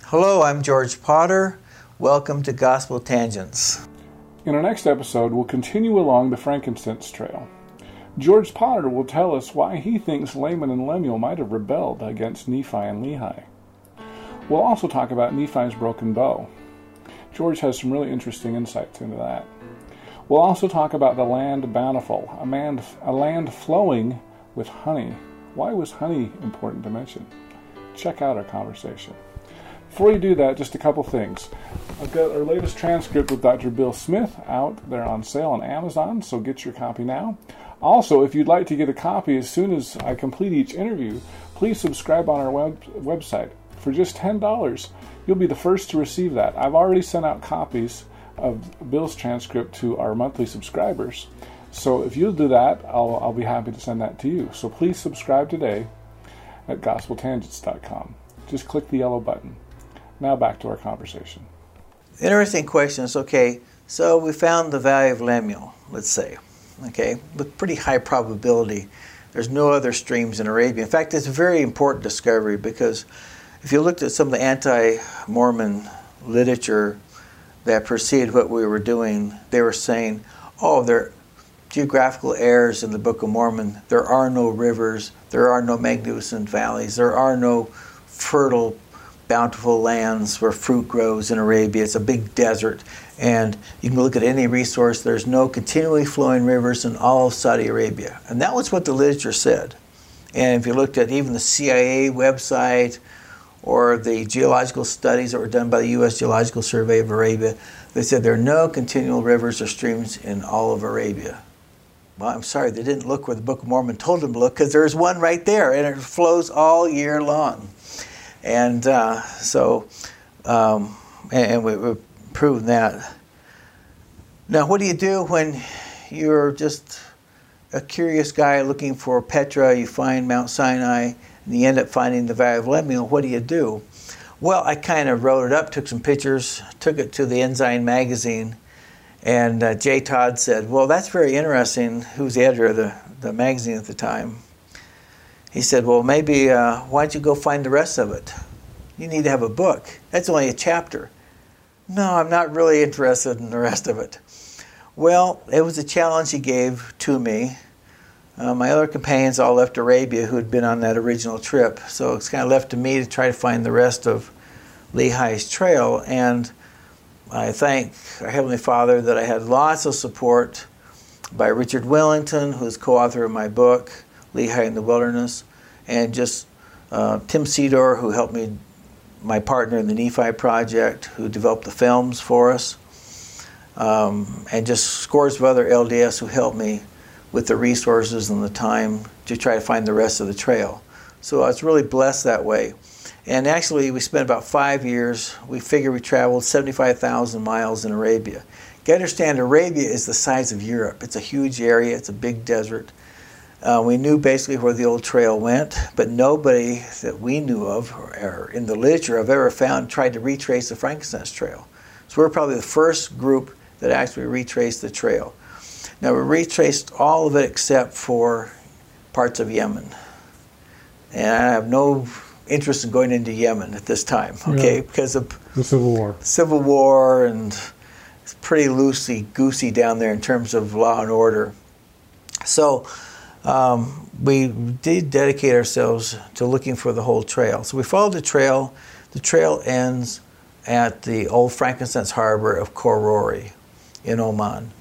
Hello, I'm George Potter. Welcome to Gospel Tangents. In our next episode, we'll continue along the frankincense trail. George Potter will tell us why he thinks Laman and Lemuel might have rebelled against Nephi and Lehi. We'll also talk about Nephi's broken bow. George has some really interesting insights into that. We'll also talk about the land bountiful, a land flowing with honey. Why was honey important to mention? Check out our conversation. Before you do that, just a couple things. I've got our latest transcript with Dr. Bill Smith out there on sale on Amazon, so get your copy now. Also, if you'd like to get a copy as soon as I complete each interview, please subscribe on our website. For just $10, you'll be the first to receive that. I've already sent out copies of Bill's transcript to our monthly subscribers. So if you'll do that, I'll be happy to send that to you. So please subscribe today at gospeltangents.com. Just click the yellow button. Now back to our conversation. Interesting questions. Okay, so we found the Valley of Lemuel, let's say. Okay, with pretty high probability. There's no other streams in Arabia. In fact, it's a very important discovery because if you looked at some of the anti-Mormon literature that preceded what we were doing, they were saying, oh, there are geographical errors in the Book of Mormon. There are no rivers. There are no magnificent valleys. There are no fertile, bountiful lands where fruit grows in Arabia. It's a big desert. And you can look at any resource. There's no continually flowing rivers in all of Saudi Arabia. And that was what the literature said. And if you looked at even the CIA website, or the geological studies that were done by the U.S. Geological Survey of Arabia, they said there are no continual rivers or streams in all of Arabia. Well, I'm sorry, they didn't look where the Book of Mormon told them to look, because there's one right there, and it flows all year long. And we've proven that. Now, what do you do when you're just a curious guy looking for Petra, you find Mount Sinai, and you end up finding the Valley of Lemuel? What do? Well, I kind of wrote it up, took some pictures, took it to the Ensign magazine, and Jay Todd said, well, that's very interesting. Who was the editor of the magazine at the time? He said, well, maybe why don't you go find the rest of it? You need to have a book. That's only a chapter. No, I'm not really interested in the rest of it. Well, it was a challenge he gave to me. My other companions all left Arabia who had been on that original trip, so it's kind of left to me to try to find the rest of Lehi's trail. And I thank our Heavenly Father that I had lots of support by Richard Wellington, who's co-author of my book, Lehi in the Wilderness, and just Tim Cedar, who helped me, my partner in the Nephi project, who developed the films for us, and just scores of other LDS who helped me with the resources and the time to try to find the rest of the trail. So I was really blessed that way. And actually, we spent about 5 years. We figure we traveled 75,000 miles in Arabia. You got to understand, Arabia is the size of Europe. It's a huge area. It's a big desert. We knew basically where the old trail went, but nobody that we knew of or in the literature I've ever found tried to retrace the frankincense trail. So we're probably the first group that actually retraced the trail. Now, we retraced all of it except for parts of Yemen. And I have no interest in going into Yemen at this time, okay, yeah, because of the Civil War. Civil War, and it's pretty loosey-goosey down there in terms of law and order. So we did dedicate ourselves to looking for the whole trail. So we followed the trail. The trail ends at the old frankincense harbor of Khor Rori in Oman.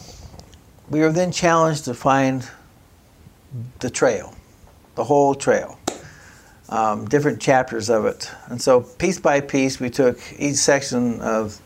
We were then challenged to find the trail, the whole trail, different chapters of it. And so piece by piece, we took each section of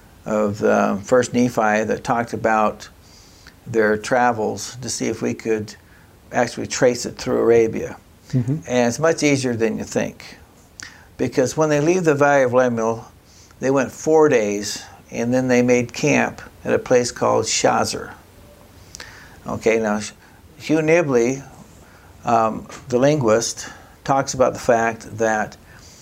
First Nephi that talked about their travels to see if we could actually trace it through Arabia. Mm-hmm. And it's much easier than you think, because when they leave the Valley of Lemuel, they went 4 days, and then they made camp at a place called Shazer. Okay, now Hugh Nibley, the linguist, talks about the fact that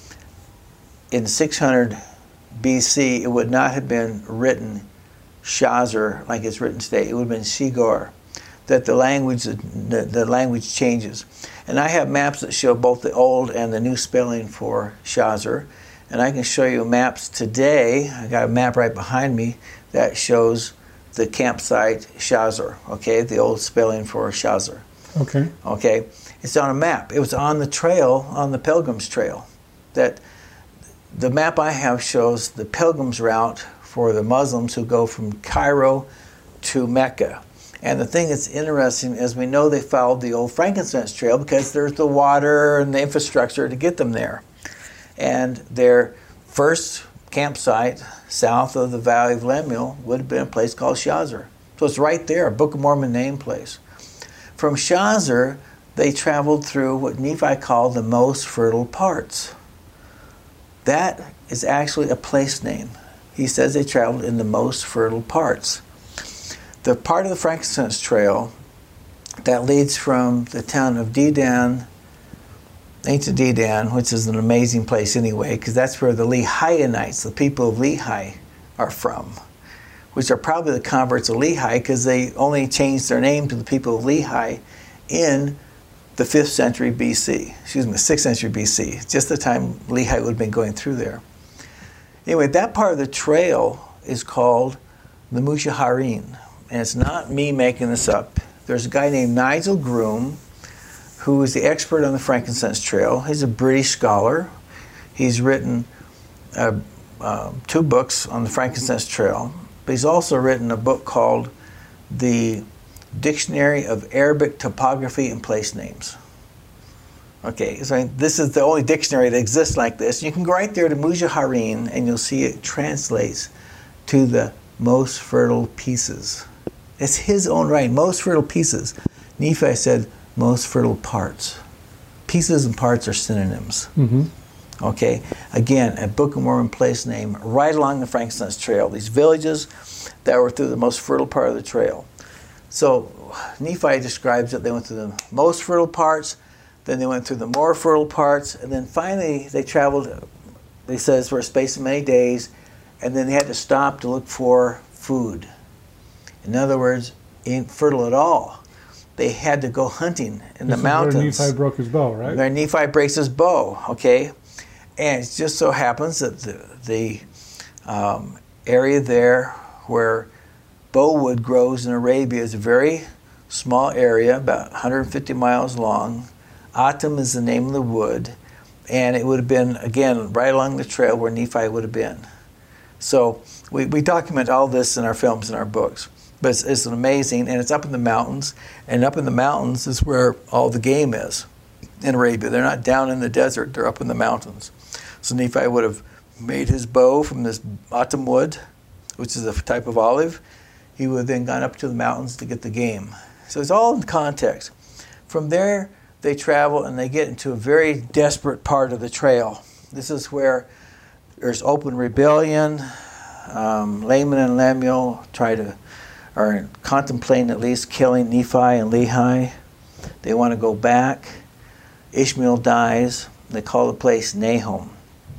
in 600 BC, it would not have been written Shazer like it's written today. It would have been Shigor, that the language changes. And I have maps that show both the old and the new spelling for Shazer. And I can show you maps today. I got a map right behind me that shows the campsite Shazer, okay, the old spelling for Shazer. Okay. Okay, it's on a map. It was on the trail, on the Pilgrim's Trail. That the map I have shows the Pilgrim's route for the Muslims who go from Cairo to Mecca. And the thing that's interesting is we know they followed the old frankincense trail because there's the water and the infrastructure to get them there. And their first campsite south of the Valley of Lemuel would have been a place called Shazer. So it's right there, a Book of Mormon name place. From Shazer, they traveled through what Nephi called the most fertile parts. That is actually a place name. He says they traveled in the most fertile parts. The part of the frankincense trail that leads from the town of Dedan, ancient Dedan, which is an amazing place anyway, because that's where the Lehianites, the people of Lehi, are from, which are probably the converts of Lehi because they only changed their name to the people of Lehi in the 5th century BC, 6th century BC, just the time Lehi would have been going through there. Anyway, that part of the trail is called the Mushaharin. And it's not me making this up. There's a guy named Nigel Groom who is the expert on the frankincense trail. He's a British scholar. He's written 2 books on the frankincense trail, but he's also written a book called The Dictionary of Arabic Topography and Place Names. Okay, so this is the only dictionary that exists like this. You can go right there to Mushaharin and you'll see it translates to the most fertile pieces. It's his own writing, most fertile pieces. Nephi said most fertile parts. Pieces and parts are synonyms. Mm-hmm. Okay, again, a Book of Mormon place name right along the frankincense trail. These villages that were through the most fertile part of the trail. So Nephi describes it. They went through the most fertile parts, then they went through the more fertile parts, and then finally they traveled, he says, for a space of many days, and then they had to stop to look for food. In other words, ain't fertile at all. They had to go hunting in the mountains. Where Nephi broke his bow, right? Where Nephi breaks his bow, okay? And it just so happens that the area there where bowwood grows in Arabia is a very small area, about 150 miles long. Atum is the name of the wood, and it would have been, again, right along the trail where Nephi would have been. So we document all this in our films and our books. But it's amazing, and it's up in the mountains, and up in the mountains is where all the game is in Arabia. They're not down in the desert, they're up in the mountains. So Nephi would have made his bow from this atum wood, which is a type of olive. He would have then gone up to the mountains to get the game. So it's all in context. From there, they travel and they get into a very desperate part of the trail. This is where there's open rebellion. Laman and Lemuel are contemplating at least killing Nephi and Lehi. They want to go back. Ishmael dies. They call the place Nahom.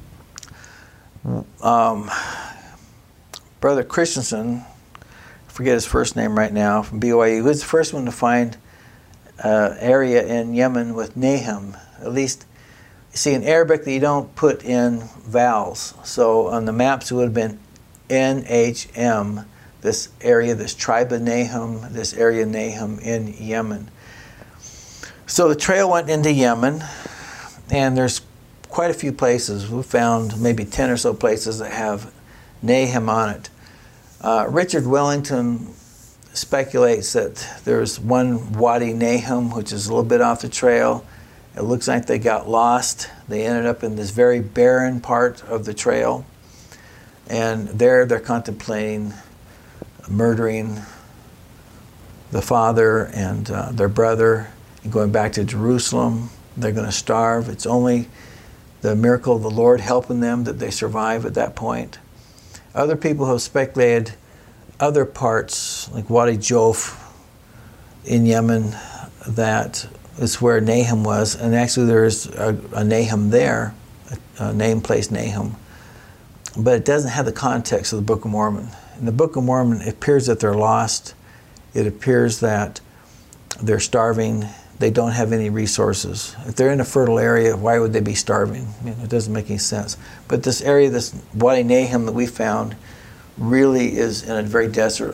Brother Christensen, I forget his first name right now, from BYU, he was the first one to find area in Yemen with Nahum. At least, you see, in Arabic, you don't put in vowels. So on the maps, it would have been NHM, this area, this tribe of Nahum, this area Nahum in Yemen. So the trail went into Yemen, and there's quite a few places. We found maybe 10 or so places that have Nahum on it. Richard Wellington speculates that there's one Wadi Nahum, which is a little bit off the trail. It looks like they got lost. They ended up in this very barren part of the trail. And there they're contemplating murdering the father and their brother and going back to Jerusalem. They're going to starve. It's only the miracle of the Lord helping them that they survive at that point. Other people have speculated other parts, like Wadi Jof in Yemen, that is where Nahum was. And actually there's a Nahum there, a name place Nahum. But it doesn't have the context of the Book of Mormon. In the Book of Mormon, it appears that they're lost. It appears that they're starving. they don't have any resources. If they're in a fertile area, why would they be starving? It doesn't make any sense. But this area, this Wadi Nahum that we found, really is in a very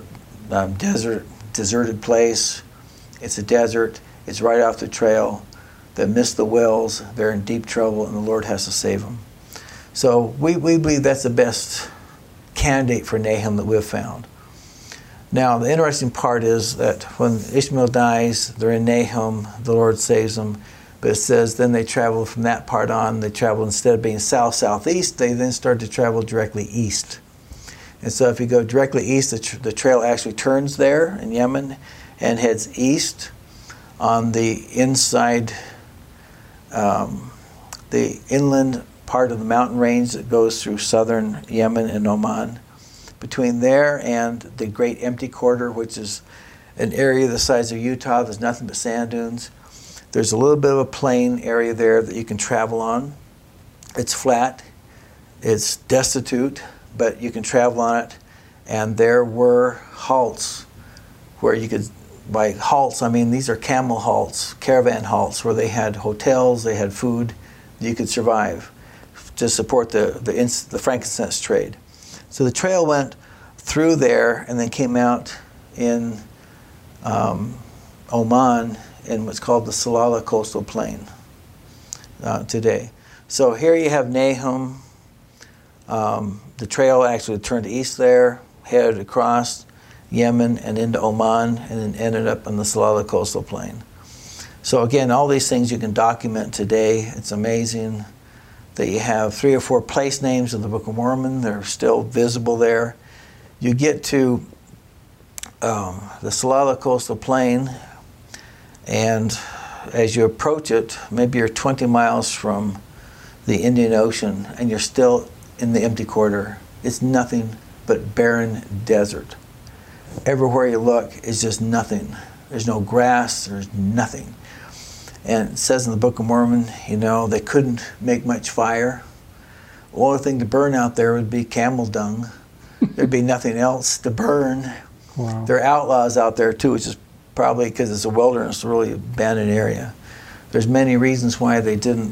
deserted place. It's a desert. It's right off the trail. They missed the wells. They're in deep trouble, and the Lord has to save them. So we believe that's the best candidate for Nahum that we've found. Now, the interesting part is that when Ishmael dies, they're in Nahum, the Lord saves them. But it says then they travel from that part on. They travel, instead of being south-southeast, they then start to travel directly east. And so if you go directly east, the trail actually turns there in Yemen and heads east on the inside, the inland part of the mountain range that goes through southern Yemen and Oman. Between there and the Great Empty Quarter, which is an area the size of Utah, there's nothing but sand dunes. There's a little bit of a plain area there that you can travel on. It's flat, it's destitute, but you can travel on it. And there were halts where you could, by halts, I mean these are camel halts, caravan halts, where they had hotels, they had food, you could survive to support the frankincense trade. So the trail went through there and then came out in Oman in what's called the Salalah Coastal Plain today. So here you have Nahum. The trail actually turned east there, headed across Yemen and into Oman, and then ended up on the Salalah Coastal Plain. So again, all these things you can document today. It's amazing that you have 3 or 4 place names of the Book of Mormon. They're still visible there. You get to the Salalah Coastal Plain, and as you approach it, maybe you're 20 miles from the Indian Ocean, and you're still in the empty quarter. It's nothing but barren desert. Everywhere you look is just nothing. There's no grass, there's nothing. And it says in the Book of Mormon, they couldn't make much fire. The only thing to burn out there would be camel dung. There'd be nothing else to burn. Wow. There are outlaws out there too, which is probably because it's a wilderness, a really abandoned area. There's many reasons why they couldn't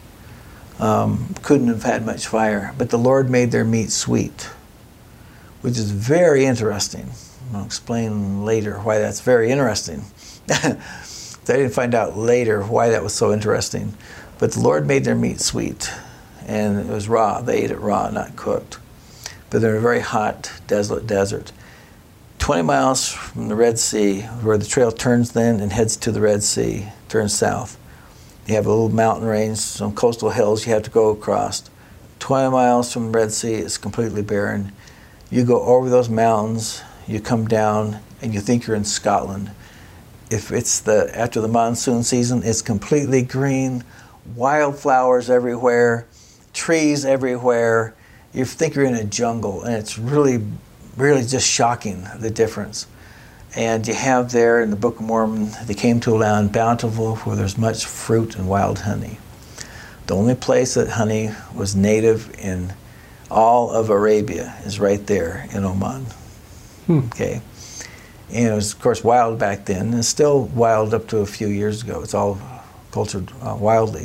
have had much fire. But the Lord made their meat sweet, which is very interesting. I'll explain later why that's very interesting. I didn't find out later why that was so interesting. But the Lord made their meat sweet, and it was raw. They ate it raw, not cooked. But they're in a very hot, desolate desert. 20 miles from the Red Sea, where the trail turns then and heads to the Red Sea, turns south. You have a little mountain range, some coastal hills you have to go across. 20 miles from the Red Sea, it's completely barren. You go over those mountains, you come down, and you think you're in Scotland. If it's after the monsoon season, it's completely green, wildflowers everywhere, trees everywhere. You think you're in a jungle, and it's really, really just shocking, the difference. And you have there in the Book of Mormon, they came to a land bountiful where there's much fruit and wild honey. The only place that honey was native in all of Arabia is right there in Oman. Okay. And it was, of course, wild back then, and it's still wild up to a few years ago. It's all cultured wildly.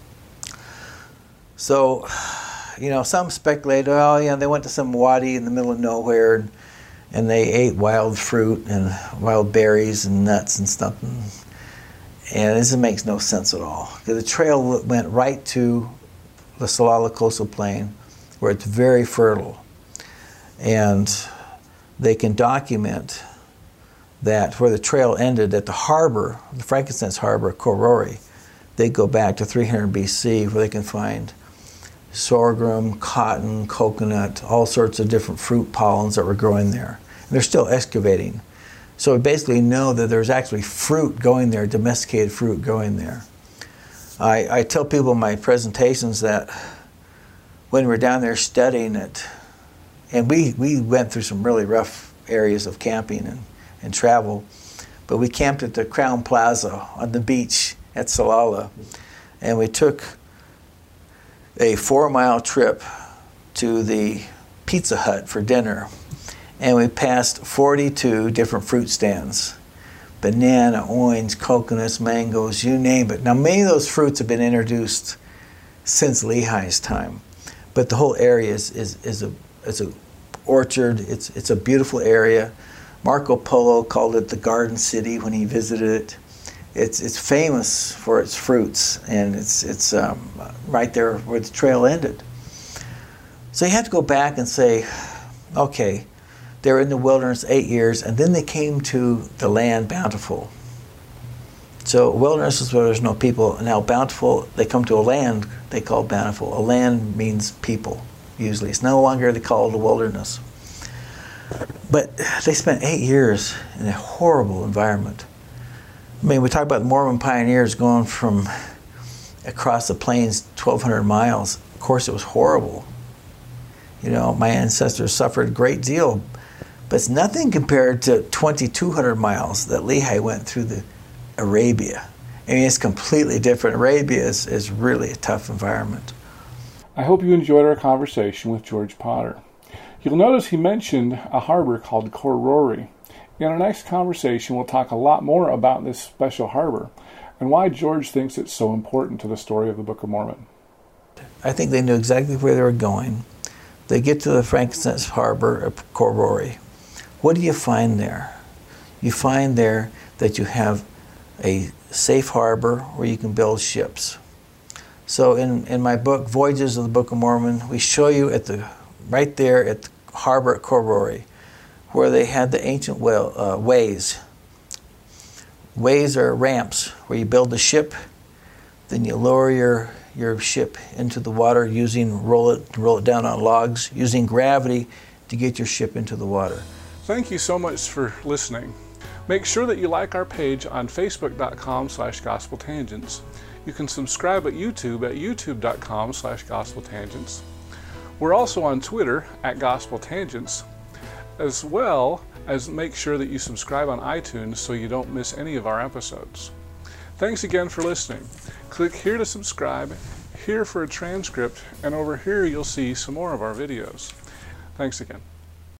So, some speculate, they went to some wadi in the middle of nowhere, and they ate wild fruit and wild berries and nuts and stuff. And this makes no sense at all. The trail went right to the Salalah Coastal Plain, where it's very fertile. And they can document that where the trail ended at the harbor, the frankincense harbor, Korori, they go back to 300 BC, where they can find sorghum, cotton, coconut, all sorts of different fruit pollens that were growing there. And they're still excavating. So we basically know that there's actually fruit going there, domesticated fruit going there. I tell people in my presentations that when we're down there studying it, and we went through some really rough areas of camping and travel, but we camped at the Crown Plaza on the beach at Salalah, and we took a 4-mile trip to the Pizza Hut for dinner, and we passed 42 different fruit stands. banana, orange, coconuts, mangoes, you name it. Now, many of those fruits have been introduced since Lehi's time, but the whole area is a orchard. It's a beautiful area. Marco Polo called it the Garden City when he visited it. It's famous for its fruits, and it's right there where the trail ended. So you have to go back and say, okay, they were in the wilderness 8 years, and then they came to the land Bountiful. So wilderness is where there's no people. Now Bountiful, they come to a land they call Bountiful. A land means people, usually. It's no longer they call it a wilderness. But they spent 8 years in a horrible environment. I mean, we talk about the Mormon pioneers going from across the plains 1,200 miles. Of course, it was horrible. You know, my ancestors suffered a great deal, but it's nothing compared to 2,200 miles that Lehi went through the Arabia. I mean, it's completely different. Arabia is really a tough environment. I hope you enjoyed our conversation with George Potter. You'll notice he mentioned a harbor called Khor Rori. In our next conversation, we'll talk a lot more about this special harbor and why George thinks it's so important to the story of the Book of Mormon. I think they knew exactly where they were going. They get to the frankincense harbor of Khor Rori. What do you find there? You find there that you have a safe harbor where you can build ships. So in my book, Voyages of the Book of Mormon, we show you right there at the harbor at Khor Rori, where they had the ancient ways. Ways are ramps where you build the ship, then you lower your ship into the water roll it down on logs, using gravity to get your ship into the water. Thank you so much for listening. Make sure that you like our page on facebook.com/gospeltangents. You can subscribe at youtube.com/gospeltangents. We're also on Twitter at gospeltangents, as well as make sure that you subscribe on iTunes so you don't miss any of our episodes. Thanks again for listening. Click here to subscribe, here for a transcript, and over here you'll see some more of our videos. Thanks again.